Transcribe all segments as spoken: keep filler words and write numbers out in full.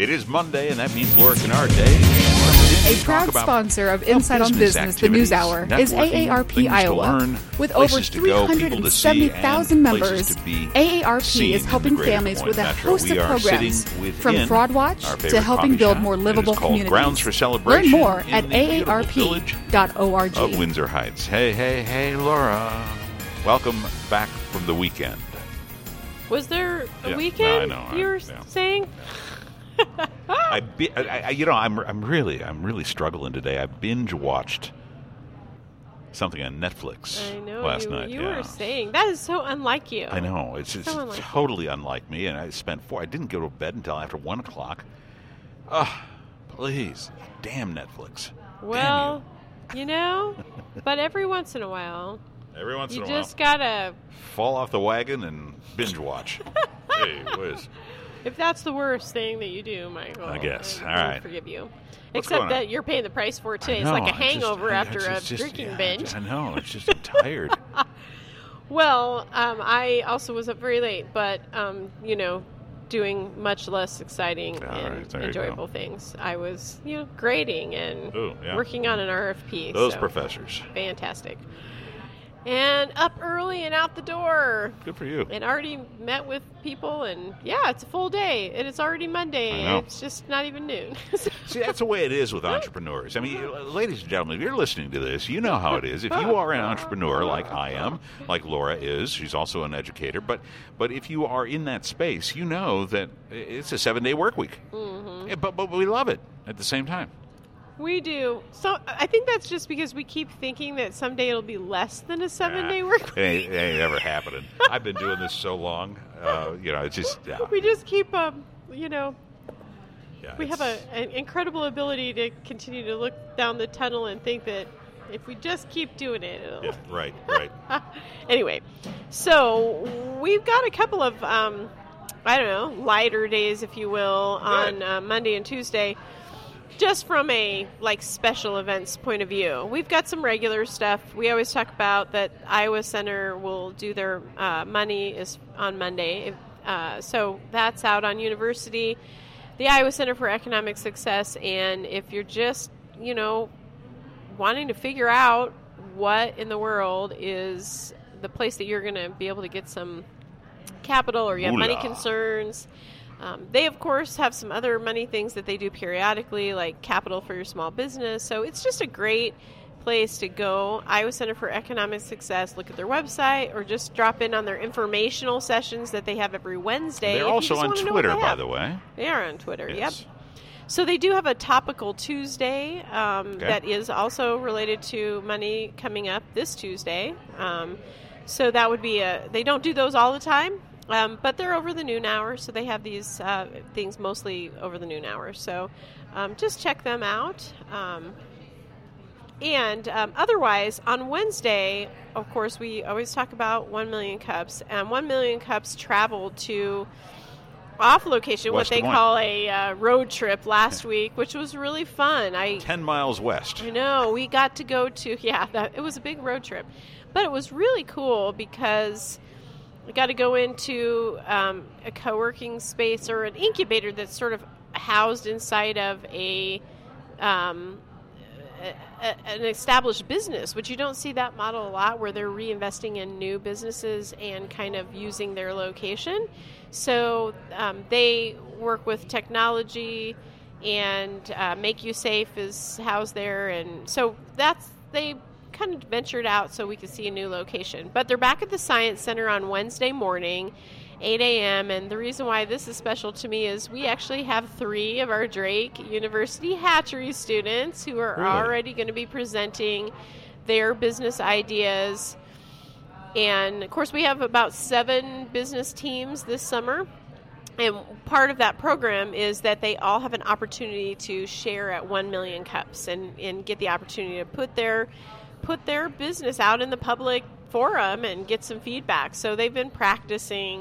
It is Monday, and that means Laura Kennard Day. A proud sponsor of Insight on Business, the News Hour, is A A R P Iowa. Learn, with over three hundred seventy thousand members, A A R P is helping families with a host of programs, from Fraud Watch to helping build more livable communities. Grounds for Celebration. Learn more at A A R P dot org. Of Windsor Heights. Hey, hey, hey, Laura. Welcome back from the weekend. Was there a yeah, weekend? No, I know. You were yeah. saying? I, bi- I, I, you know, I'm, I'm really, I'm really struggling today. I binge watched something on Netflix I know, last you, night. You yeah. were saying that is so unlike you. I know it's, it's so unlike totally unlike me, and I spent four. I didn't go to bed until after one o'clock. Oh, please, damn Netflix. Well, damn you. you know, but every once in a while, every once you in a just while, gotta fall off the wagon and binge watch. Hey, whiz. If that's the worst thing that you do, Michael, I guess. I All will right. forgive you. What's Except going that on? you're paying the price for it today. I know, It's like a I just- hangover I- after it's a just- drinking yeah, binge. I know. It's just I'm tired. Well, um, I also was up very late, but, um, you know, doing much less exciting All and right, there you enjoyable go. things. I was, you know, grading and Ooh, yeah. working on an R F P. Those so professors. Fantastic. And up early and out the door. Good for you. And already met with people, and yeah, it's a full day, and it's already Monday, I and know. it's just not even noon. See, that's the way it is with entrepreneurs. I mean, ladies and gentlemen, if you're listening to this, you know how it is. If you are an entrepreneur like I am, like Laura is, she's also an educator, but but if you are in that space, you know that it's a seven-day work week. Mm-hmm. Yeah, but, but we love it at the same time. We do. So I think that's just because we keep thinking that someday it'll be less than a seven-day Nah, work It week. ain't, it ain't ever happening. I've been doing this so long. Uh, you know, it's just, yeah. We just keep, um, you know, yeah, we have a, it's- an incredible ability to continue to look down the tunnel and think that if we just keep doing it, it'll... Yeah, right, right. Anyway, so we've got a couple of, um, I don't know, lighter days, if you will, on Good. uh, Monday and Tuesday. Just from a like special events point of view, we've got some regular stuff. We always talk about that Iowa Center will do their uh, money is on Monday, uh, so that's out on University, the Iowa Center for Economic Success. And if you're just you know wanting to figure out what in the world is the place that you're going to be able to get some capital, or you have Ooh money la. concerns. Um, they, of course, have some other money things that they do periodically, like capital for your small business. So it's just a great place to go. Iowa Center for Economic Success. Look at their website, or just drop in on their informational sessions that they have every Wednesday. They're if you also just on wanna know what Twitter, they by have. the way. They are on Twitter, Yes. yep. So they do have a Topical Tuesday um, Okay. that is also related to money coming up this Tuesday. Um, so that would be a, they don't do those all the time. Um, but they're over the noon hour, so they have these uh, things mostly over the noon hour. So um, just check them out. Um, and um, otherwise, on Wednesday, of course, we always talk about one million Cups. And one million Cups traveled to off location, West what they Des Moines. call a uh, road trip last week, which was really fun. I Ten miles west. I know. We got to go to, yeah, that, it was a big road trip. But it was really cool because we got to go into um, a co-working space, or an incubator that's sort of housed inside of a, um, a, a an established business, which you don't see that model a lot, where they're reinvesting in new businesses and kind of using their location. So um, they work with technology, and uh, Make You Safe is housed there, and so that's they kind of ventured out so we could see a new location. But they're back at the Science Center on Wednesday morning, eight a.m., and the reason why this is special to me is we actually have three of our Drake University Hatchery students who are Really? already going to be presenting their business ideas. And, of course, we have about seven business teams this summer. And part of that program is that they all have an opportunity to share at one million Cups and, and get the opportunity to put their put their business out in the public forum and get some feedback. So they've been practicing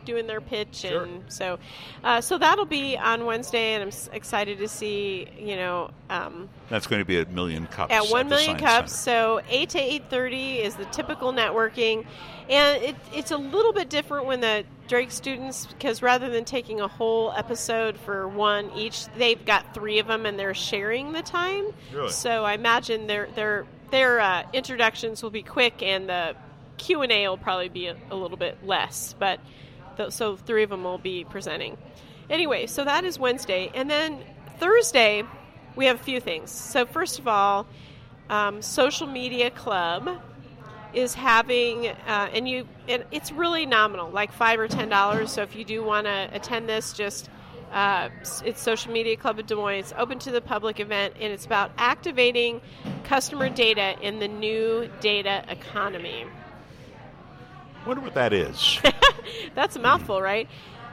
doing their pitch. Sure. And so uh, so that'll be on Wednesday, and I'm s- excited to see, you know. Um, That's going to be at Million Cups. At one at Million Cups. Center. So eight to eight thirty is the typical networking. And it, it's a little bit different when the Drake students, because rather than taking a whole episode for one each, they've got three of them and they're sharing the time. Really? So I imagine their their their uh, introductions will be quick, and the Q and A will probably be a, a little bit less. But th- so three of them will be presenting. Anyway, so that is Wednesday, and then Thursday we have a few things. So first of all, um, Social Media Club is having, uh, and you, it, it's really nominal, like five or ten dollars. So if you do want to attend this, just uh, it's Social Media Club of Des Moines. It's open to the public event, and it's about activating customer data in the new data economy. Wonder what that is. That's a mouthful, right?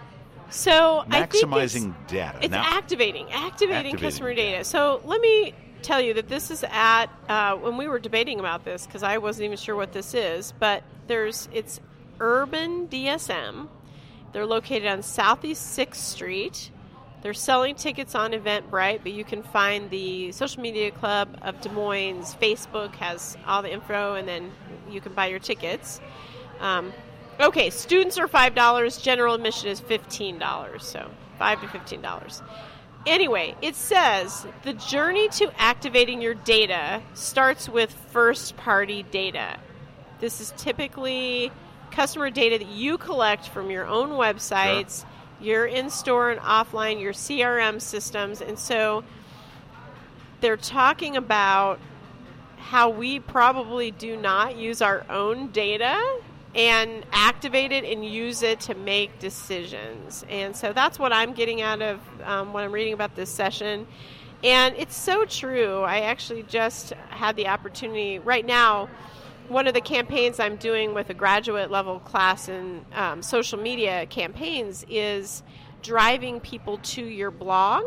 So maximizing I think it's, data. It's now, activating, activating, activating customer data. data. So let me tell you that this is at uh, when we were debating about this, because I wasn't even sure what this is, but there's it's Urban D S M. They're located on Southeast sixth Street. They're selling tickets on Eventbrite, but you can find the Social Media Club of Des Moines Facebook has all the info, and then you can buy your tickets. Um, okay, students are five dollars. General admission is fifteen dollars, so five to fifteen dollars. Anyway, it says the journey to activating your data starts with first-party data. This is typically customer data that you collect from your own websites, sure. your in-store and offline, your C R M systems. And so they're talking about how we probably do not use our own data and activate it and use it to make decisions. And so that's what I'm getting out of um, when I'm reading about this session. And it's so true. I actually just had the opportunity right now. One of the campaigns I'm doing with a graduate level class in um, social media campaigns is driving people to your blog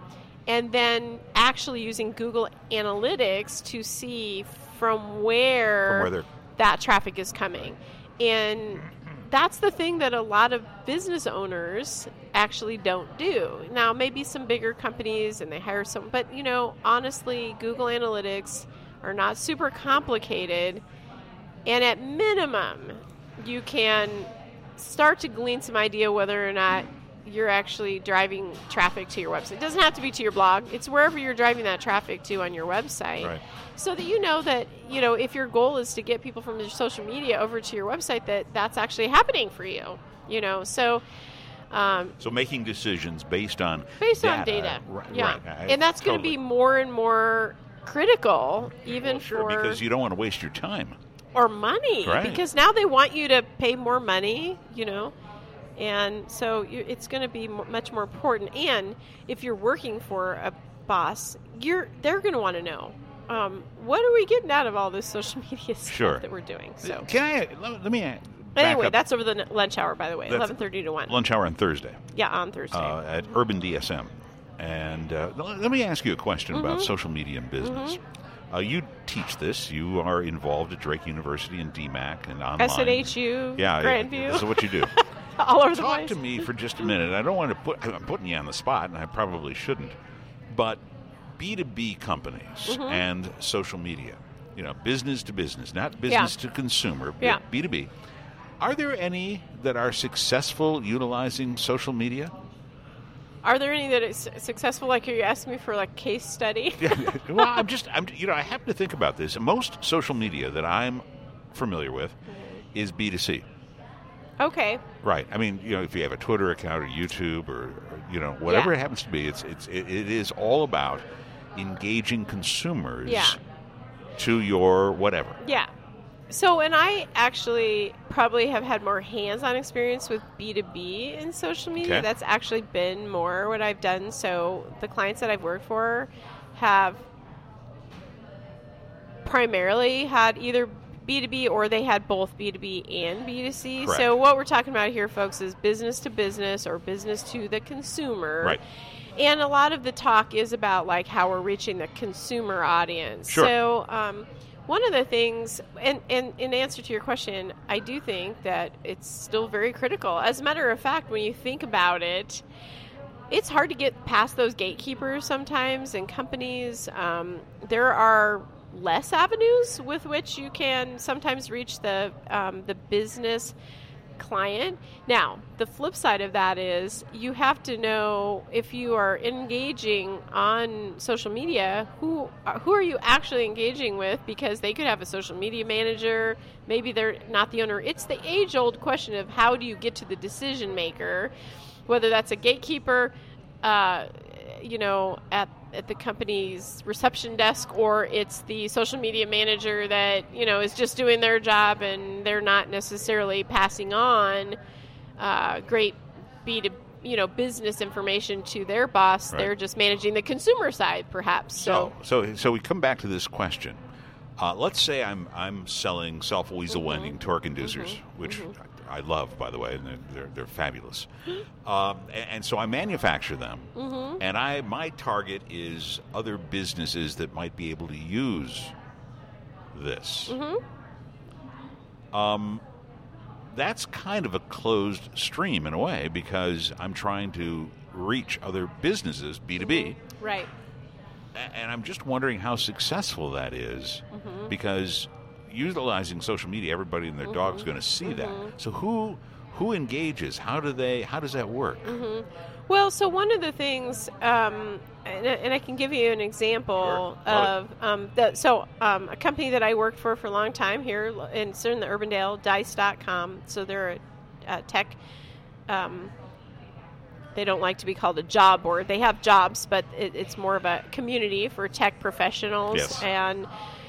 and then actually using Google Analytics to see from where, from where that traffic is coming. And that's the thing that a lot of business owners actually don't do. Now, maybe some bigger companies and they hire some, but, you know, honestly, Google Analytics are not super complicated. And at minimum, you can start to glean some idea whether or not you're actually driving traffic to your website. It doesn't have to be to your blog. It's wherever you're driving that traffic to on your website. Right. So that you know that, you know, if your goal is to get people from your social media over to your website, that that's actually happening for you, you know. So um, so making decisions based on based data. on data. Right, yeah. Right. I, and that's totally. going to be more and more critical, even well, sure, for... because you don't want to waste your time. Or money. Right. Because now they want you to pay more money, you know. And so you, it's going to be m- much more important. And if you're working for a boss, you're they're going to want to know, um, what are we getting out of all this social media stuff sure. that we're doing? So Can I, let, let me back Anyway, up. that's over the lunch hour, by the way, eleven thirty to one. Lunch hour on Thursday. Yeah, on Thursday. Uh, at Urban D S M. And uh, let me ask you a question mm-hmm. about social media and business. Mm-hmm. Uh, you teach this. You are involved at Drake University and D MAC and online. S N H U, yeah, Grandview. Yeah, this is what you do. All over Talk the place. to me for just a minute. I don't want to put, I'm putting you on the spot, and I probably shouldn't. But B two B companies mm-hmm. and social media, you know, business to business, not business yeah. to consumer, yeah. B two B. Are there any that are successful utilizing social media? Are there any that is successful? Like, are you asking me for like case study? yeah, well, I'm just, I'm, you know, I happen to think about this. Most social media that I'm familiar with mm-hmm. is B two C. Okay. Right. I mean, you know, if you have a Twitter account or YouTube or, or you know, whatever yeah. it happens to be, it's it's it, it is all about engaging consumers yeah. to your whatever. Yeah. So, and I actually probably have had more hands-on experience with B two B in social media. Okay. That's actually been more what I've done. So the clients that I've worked for have primarily had either B two B or they had both B two B and B two C. Correct. So what we're talking about here, folks, is business to business or business to the consumer. Right. And a lot of the talk is about like how we're reaching the consumer audience. Sure. So um, one of the things, and, and in answer to your question, I do think that it's still very critical. As a matter of fact, when you think about it, it's hard to get past those gatekeepers sometimes in companies. Um, there are less avenues with which you can sometimes reach the um, the business client. Now, the flip side of that is you have to know if you are engaging on social media, who who are you actually engaging with, because they could have a social media manager, maybe they're not the owner. It's the age-old question of how do you get to the decision maker, whether that's a gatekeeper, uh, you know, at at the company's reception desk, or it's the social media manager that, you know, is just doing their job and they're not necessarily passing on uh, great B to, you know, business information to their boss. Right. They're just managing the consumer side, perhaps. So, so, so, so we come back to this question. Uh, let's say I'm I'm selling self-weasel mm-hmm. winding torque inducers, mm-hmm. which mm-hmm. I, I love, by the way, and they're they're, they're fabulous. um, and, and so I manufacture them, mm-hmm. and I my target is other businesses that might be able to use this. Mm-hmm. Um, that's kind of a closed stream in a way, because I'm trying to reach other businesses, B two B. Right. And I'm just wondering how successful that is, mm-hmm. because utilizing social media, everybody and their mm-hmm. dog's going to see mm-hmm. that. So who who engages? How do they? How does that work? Mm-hmm. Well, so one of the things, um, and, and I can give you an example sure. of um, the, so um, a company that I worked for for a long time here in, in the Urbandale, Dice dot com. So they're a, a tech. Um, They don't like to be called a job board. They have jobs, but it, it's more of a community for tech professionals. Yes. And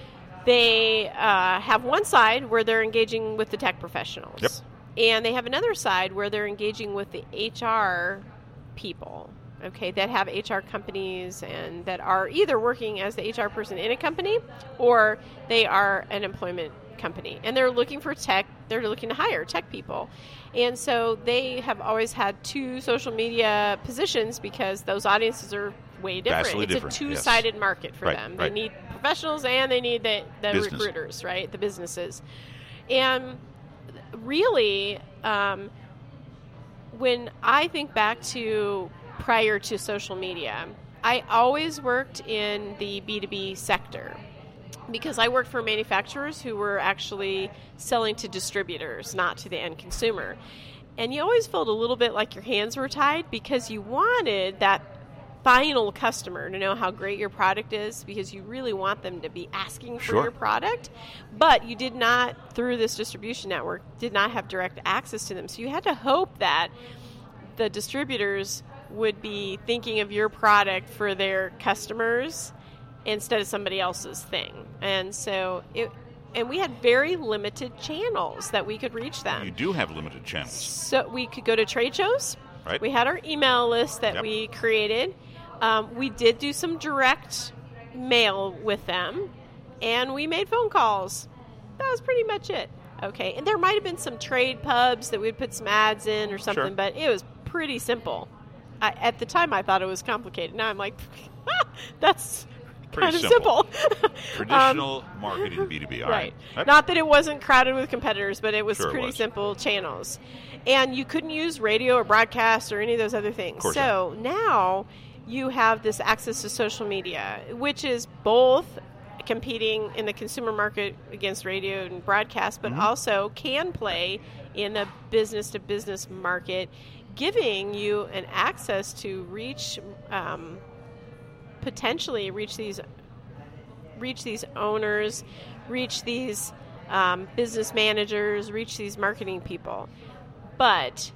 they uh, have one side where they're engaging with the tech professionals. Yep. And they have another side where they're engaging with the H R people, okay, that have H R companies and that are either working as the H R person in a company, or they are an employment company. And they're looking for tech. They're looking to hire tech people. And so they have always had two social media positions, because those audiences are way different. Vastly it's different, a two-sided yes. market for right, them. Right. They need professionals and they need the, the Business. recruiters, right, the businesses. And really, um, when I think back to prior to social media, I always worked in the B two B sector, because I worked for manufacturers who were actually selling to distributors, not to the end consumer. And you always felt a little bit like your hands were tied, because you wanted that final customer to know how great your product is, because you really want them to be asking for sure. your product. But you did not, through this distribution network, did not have direct access to them. So you had to hope that the distributors would be thinking of your product for their customers instead of somebody else's thing. And so it, and we had very limited channels that we could reach them. You do have limited channels. So we could go to trade shows. Right. We had our email list that yep. we created. Um, we did do some direct mail with them, and we made phone calls. That was pretty much it. Okay, and there might have been some trade pubs that we'd put some ads in or something, sure. but it was pretty simple. I, at the time, I thought it was complicated. Now I'm like, that's pretty kind of simple. simple. Traditional um, marketing B two B. All right. right. Not that it wasn't crowded with competitors, but it was sure pretty it was. simple channels. And you couldn't use radio or broadcast or any of those other things. So not. now you have this access to social media, which is both competing in the consumer market against radio and broadcast, but mm-hmm. also can play in the business-to-business market, giving you an access to reach, um, potentially reach these, reach these owners, reach these um, business managers, reach these marketing people. But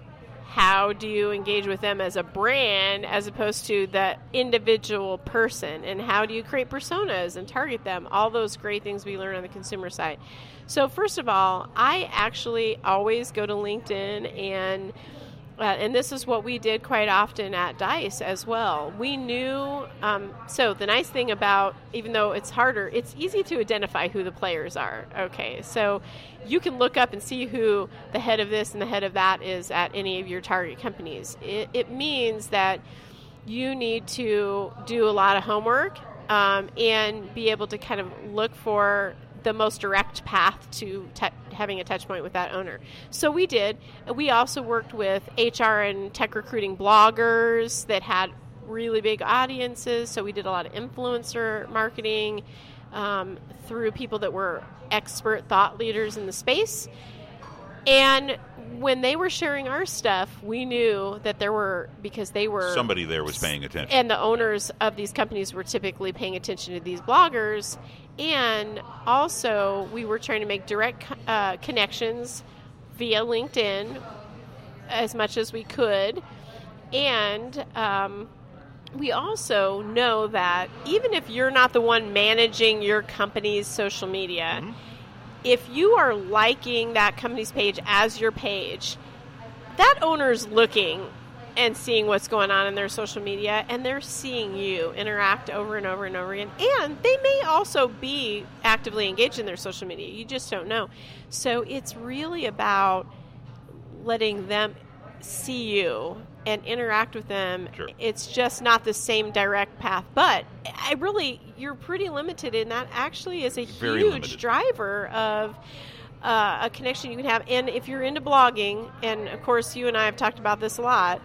how do you engage with them as a brand as opposed to the individual person? And how do you create personas and target them? All those great things we learn on the consumer side. So first of all, I actually always go to LinkedIn, and uh, and this is what we did quite often at Dice as well. We knew, um, so the nice thing about, even though it's harder, it's easy to identify who the players are. Okay, so you can look up and see who the head of this and the head of that is at any of your target companies. It, it means that you need to do a lot of homework um, and be able to kind of look for the most direct path to te- having a touch point with that owner. So we did. We also worked with H R and tech recruiting bloggers that had really big audiences. So we did a lot of influencer marketing um, through people that were expert thought leaders in the space. And when they were sharing our stuff, we knew that there were, because they were... Somebody there was paying attention. And the owners of these companies were typically paying attention to these bloggers. And also, we were trying to make direct uh, connections via LinkedIn as much as we could. And um, we also know that even if you're not the one managing your company's social media... Mm-hmm. If you are liking that company's page as your page, that owner's looking and seeing what's going on in their social media, and they're seeing you interact over and over and over again. And they may also be actively engaged in their social media. You just don't know. So it's really about letting them see you and interact with them. Sure. It's just not the same direct path. But I really, you're pretty limited in that. Actually is a Very huge limited. driver of uh, a connection you can have. And if you're into blogging, and of course you and I have talked about this a lot,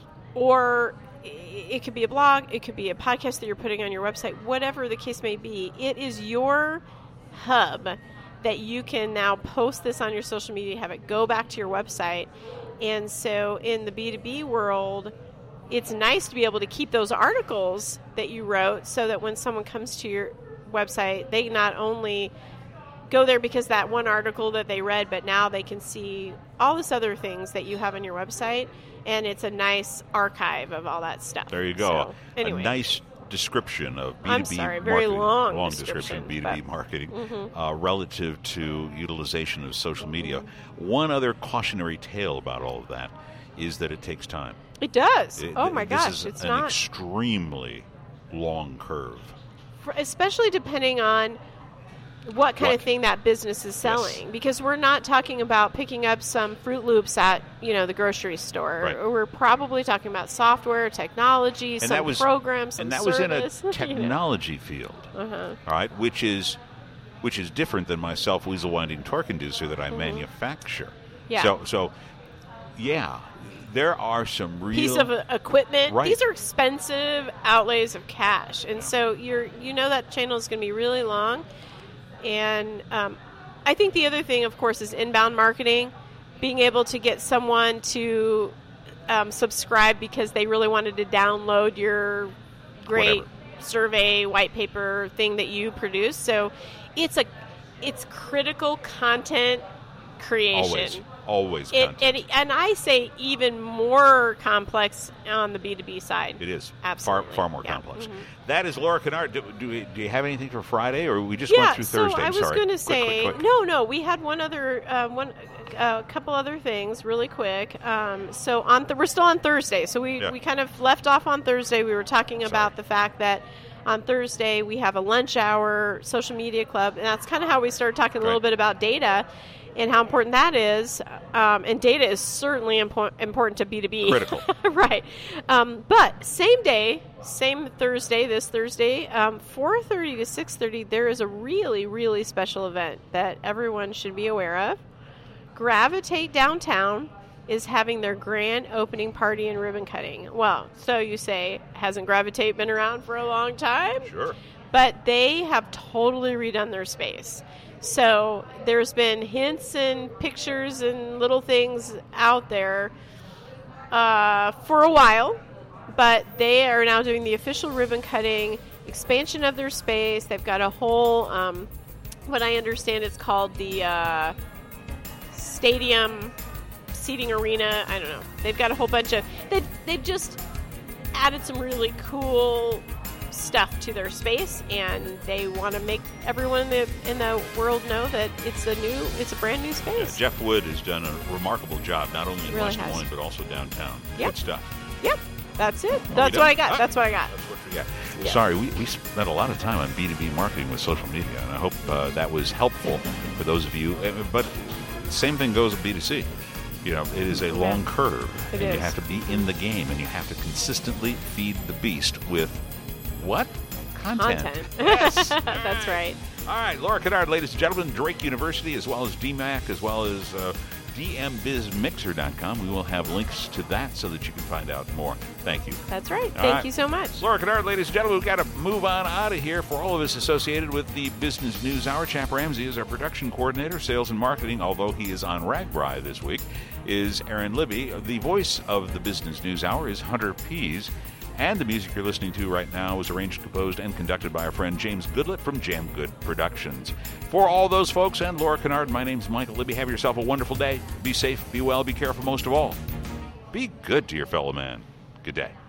or it could be a blog, it could be a podcast that you're putting on your website, whatever the case may be, it is your hub that you can now post this on your social media, have it go back to your website. And so in the B two B world, it's nice to be able to keep those articles that you wrote so that when someone comes to your website, they not only go there because that one article that they read, but now they can see all this other things that you have on your website, and it's a nice archive of all that stuff. There you go. So, anyway. A nice description of B two B I'm sorry, very marketing, long, long description, description of B two B but, marketing mm-hmm. uh, relative to utilization of social media. Mm-hmm. One other cautionary tale about all of that is that it takes time. It does. It, oh my this gosh, is it's an not extremely long curve. For, especially depending on what kind What? of thing that business is selling. Yes. Because we're not talking about picking up some Fruit Loops at, you know, the grocery store. Right. We're probably talking about software, technology, And some that was, programs, some and that service, was in a you know. technology field, Uh-huh. all right, which is which is different than my self-weasel winding torque inducer that I Mhm. manufacture. Yeah. So, so yeah, there are some real piece of uh, equipment. Right. These are expensive outlays of cash, and so you're you know that channel is going to be really long. And um, I think the other thing, of course, is inbound marketing. Being able to get someone to um, subscribe because they really wanted to download your great Whatever. survey, white paper thing that you produce. So it's a it's critical content creation. always, always It, content. and, and I say even more complex on the B two B side. It is Absolutely. far far more Yeah. complex. Mhm. That is Laura Kennard. Do, do, do you have anything for Friday, or we just Yeah, went through Thursday? so I I'm was sorry. going to Quick, say, quick, quick. no, no, we had one other, uh, one, a uh, couple other things really quick. Um, so on, th- we're still on Thursday. So we, Yeah. we kind of left off on Thursday. We were talking Sorry. about the fact that on Thursday we have a lunch hour social media club, and that's kind of how we started talking a little Right. bit about data and how important that is. Um, and data is certainly impo- important to B two B. Critical. Right. Um, but same day, same Thursday, this Thursday, um, four thirty to six thirty, there is a really, really special event that everyone should be aware of. Gravitate Downtown is having their grand opening party and ribbon cutting. Well, so you say, hasn't Gravitate been around for a long time? Sure. But they have totally redone their space. So there's been hints and pictures and little things out there uh, for a while, but they are now doing the official ribbon cutting, expansion of their space. They've got a whole, um, what I understand it's called the uh, stadium seating arena. I don't know. They've got a whole bunch of, they've, they've just added some really cool stuff to their space, and they want to make everyone in the, in the world know that it's a new, it's a brand new Yeah, space. Jeff Wood has done a remarkable job, not only in Really West Des has. Moines, but also downtown. Yep. Good stuff. Yep, that's it. Are we That's done? what I got. Ah. That's what I got. That's what we got. Yeah. Sorry, we, we spent a lot of time on B two B marketing with social media, and I hope uh, that was helpful for those of you. Uh, But same thing goes with B two C. You know, it is a long curve, It and you is. have to be in the game, and you have to consistently feed the beast with what? content. Content. Yes. That's right. All right, Laura Kennard, ladies and gentlemen, Drake University, as well as D MAC, as well as uh, D M biz mixer dot com. We will have links to that so that you can find out more. Thank you. That's right. All Thank right. you so much. Laura Kennard, ladies and gentlemen, we've got to move on out of here. For all of us associated with the Business News Hour, Chap Ramsey is our production coordinator, sales and marketing, although he is on RAGBRAI this week, is Aaron Libby. The voice of the Business News Hour is Hunter Pease. And the music you're listening to right now was arranged, composed, and conducted by our friend James Goodlett from Jam Good Productions. For all those folks and Laura Kennard, my name's Michael Libby. Have yourself a wonderful day. Be safe, be well, be careful, most of all. Be good to your fellow man. Good day.